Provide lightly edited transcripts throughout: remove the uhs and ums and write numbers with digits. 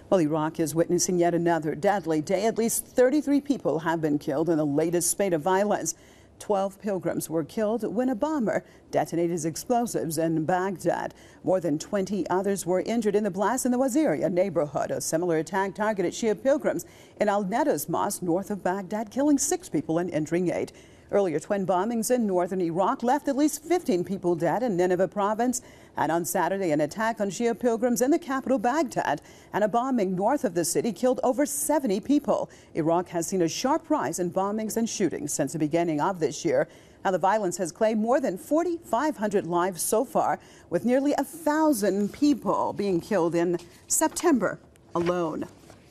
Well, Iraq is witnessing yet another deadly day. At least 33 people have been killed in the latest spate of violence. 12 pilgrims were killed when a bomber detonated explosives in Baghdad. More than 20 others were injured in the blast in the Waziria neighborhood. A similar attack targeted Shia pilgrims in Al-Nedas Mosque north of Baghdad, killing 6 people and injuring 8. Earlier, twin bombings in northern Iraq left at least 15 people dead in Nineveh province. And on Saturday, an attack on Shia pilgrims in the capital, Baghdad, and a bombing north of the city killed over 70 people. Iraq has seen a sharp rise in bombings and shootings since the beginning of this year. Now, the violence has claimed more than 4,500 lives so far, with nearly 1,000 people being killed in September alone.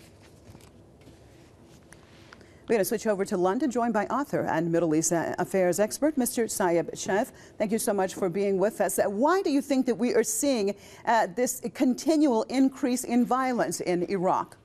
We're going to switch over to London, joined by author and Middle East affairs expert, Mr. Saeb Sheikh. Thank you so much for being with us. Why do you think that we are seeing this continual increase in violence in Iraq?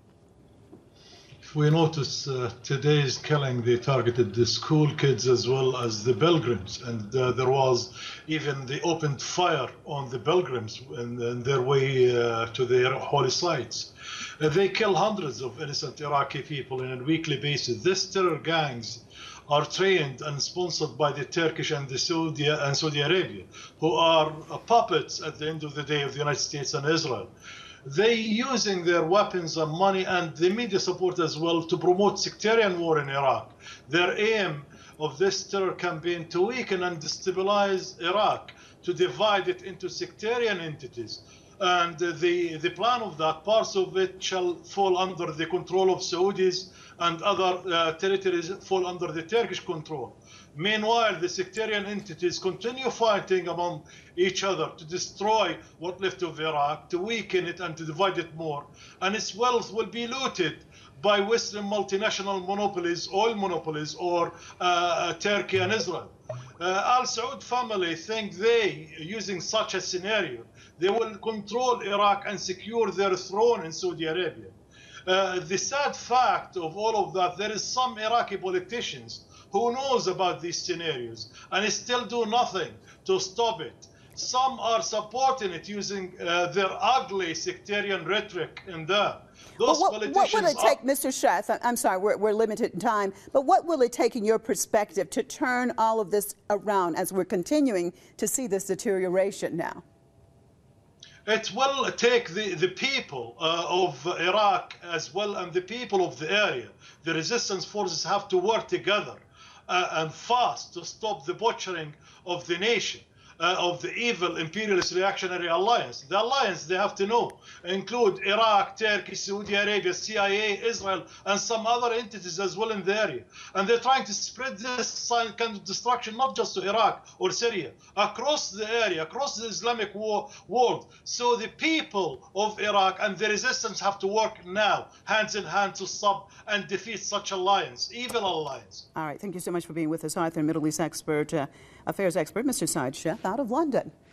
If we notice, today's killing, they targeted the school kids as well as the pilgrims. And there was even, they opened fire on the pilgrims in their way to their holy sites. They kill hundreds of innocent Iraqi people on a weekly basis. These terror gangs are trained and sponsored by the Turkish and the Saudi Arabia, who are puppets at the end of the day of the United States and Israel. They using their weapons and money and the media support as well to promote sectarian war in Iraq. Their aim of this terror campaign to weaken and destabilize Iraq, to divide it into sectarian entities. And the plan of that, parts of it shall fall under the control of Saudis, and other territories fall under the Turkish control. Meanwhile, the sectarian entities continue fighting among each other to destroy what left of Iraq, to weaken it and to divide it more. And its wealth will be looted by Western multinational monopolies, oil monopolies, or Turkey and Israel. Al Saud family think they, using such a scenario, they will control Iraq and secure their throne in Saudi Arabia. The sad fact of all of that, there is some Iraqi politicians who knows about these scenarios and still do nothing to stop it. Some are supporting it using their ugly sectarian rhetoric in there. What will it take, Mr. Sheikh? I'm sorry, we're limited in time, but what will it take in your perspective to turn all of this around as we're continuing to see this deterioration now? It will take the people of Iraq as well and the people of the area. The resistance forces have to work together and fast to stop the butchering of the nation. Of the evil imperialist reactionary alliance. The alliance, they have to know, include Iraq, Turkey, Saudi Arabia, CIA, Israel, and some other entities as well in the area. And they're trying to spread this kind of destruction not just to Iraq or Syria, across the area, across the Islamic world. So the people of Iraq and the resistance have to work now, hands in hand, to stop and defeat such alliance, evil alliance. All right, thank you so much for being with us, author and Middle East affairs expert, Mr. Saeb Sheikh, out of London.